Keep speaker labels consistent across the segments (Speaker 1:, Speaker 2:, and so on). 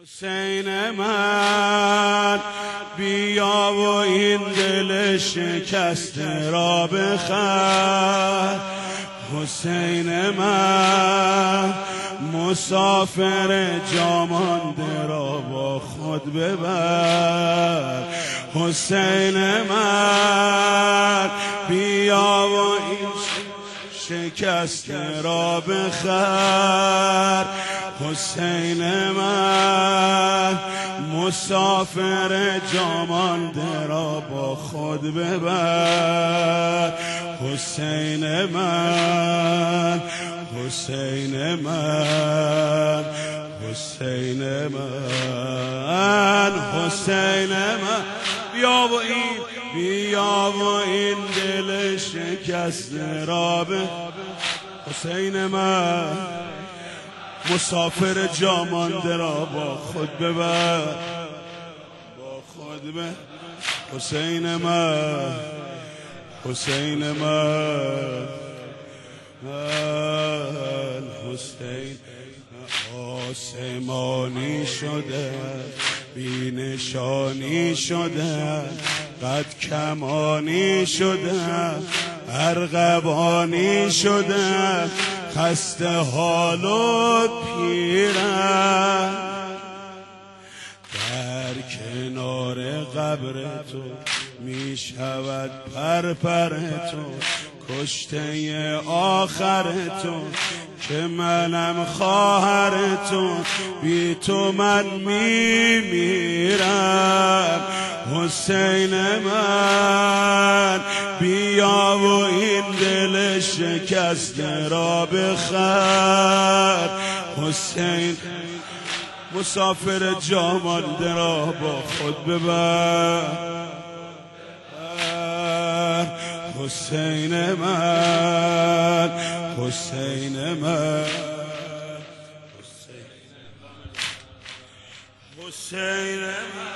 Speaker 1: حسین من بیا و این دل شکسته را بخر. حسین من مسافر جا مانده را با خود ببر. حسین من بیا و این شکسته را بخر. حسین من مسافر جا مانده را با خود ببر. حسین من حسین من حسین من حسین من بیا و این دل شکسته را به. حسین من مسافر جا مانده را با خود ببر، با خود ببر. حسین من حسین من حسین آسمانی شده، بی نشانی شده، قد کمانی شده، ارغوانی شده، خسته حال و پیرم. در کنار قبر تو می شود پرپر تو، کشته آخر تو که منم خواهر تو، بی تو من می میرم. حسین من بیا و این دل شکسته را بخر. حسین مسافر جا مانده را با خود ببر. حسین من حسین من حسین من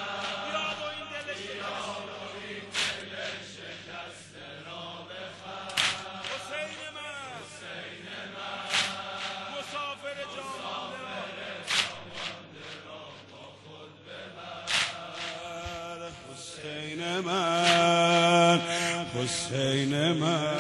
Speaker 1: حسین من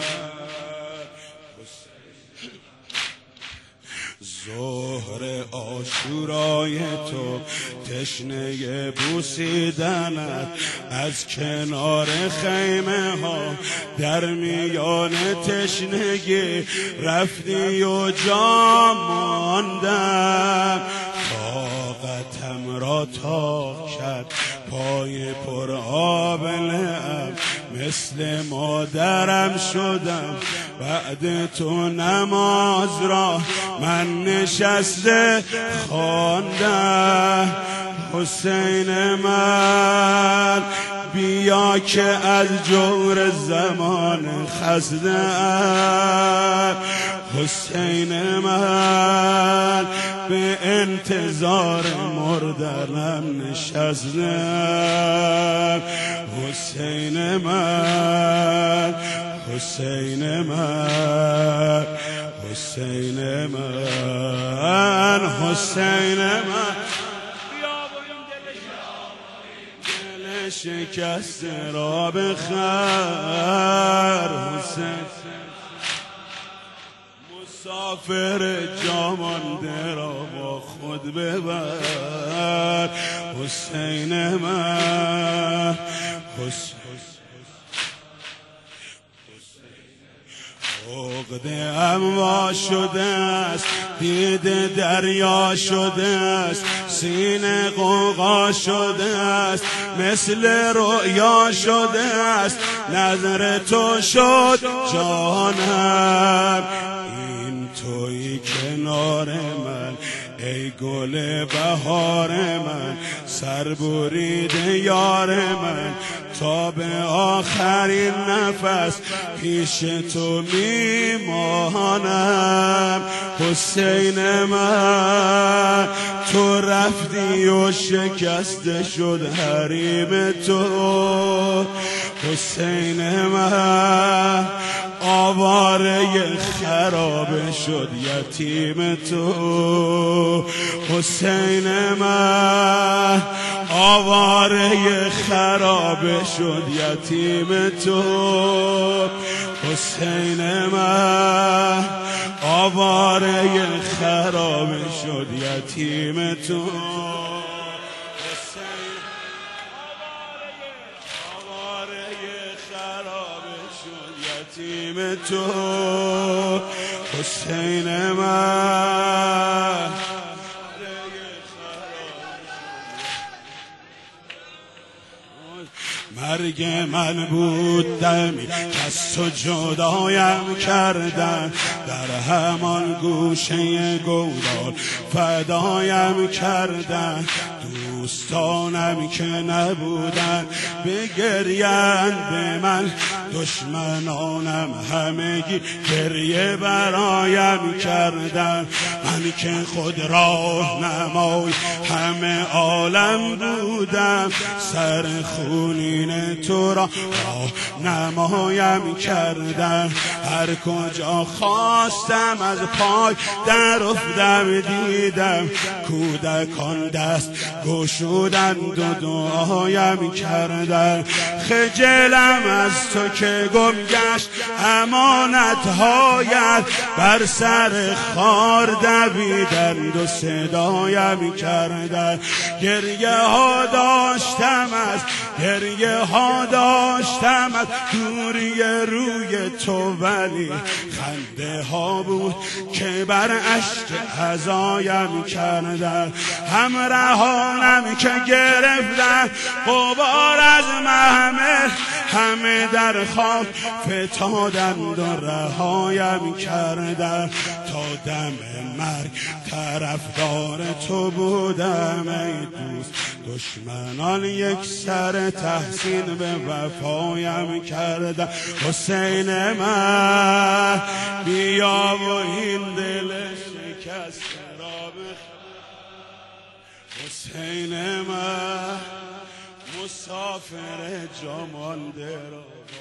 Speaker 1: ظهر عاشورای تو، تشنه بوسیدنت از کنار خیمه ها، در میان تشنگی رفتی و جا ماندم. طاقتم را تا کرد پای پر آب لعب، مثل مادرم شدم بعد تو نماز را من نشسته خواندم. حسین من بیا که از جور زمان خسته‌ام. حسین من به انتظار مردنم نشستم. حسین من حسین من حسین من حسین من دل شکسته را بخر. حسین مسافر جا مانده را با خود ببر. حسین من عقده ام شده است، دیده دریا شده است، سینه غوغا شده است، مثل رؤیا شده است، نظر تو شد جانم. این تویی کنار من ای گل بهار من، سر بریده یار من، تا به آخرین نفس پیش تو میمانم. حسین من تو رفتی و شکسته شد حریم تو. حسین من آواره خراب شد یتیم تو. حسین من آواره خراب شد یتیم تو. حسین من آواره خراب شد یتیم تو. یتیم تو. حسین من مرگ من بود دمی از تو جدایم کردن، در همان گوشه گودال فدایم کردن. دوستانم که نبودن بگریند به من، دشمنانم همگی گریه برایم کردن. من که خود راه نمای همه عالم بودم، سر خونین تو را نمایم کردن. هر کجا خواستم از پای در افتم دیدم، کودکان دست گشودند و دعایم کردن. خجلم از تو که گم گشت امانت‌هایت، بر سر خار دویدند و صدایم کردن. گریه ها داشتم از دوری روی تو، ولی خنده ها بود که بر اشک عزایم کردن. همراهانم که گرفتن غبار از محمل، همه در خاک فتادند و رهایم کردن. تا دم مرگ طرفدار تو بودم ای دوست، دشمنان یک سر تحسین به وفایم کردن. حسین من بیا و این دل شکسته را بخواه. حسین من مسافر جا مانده را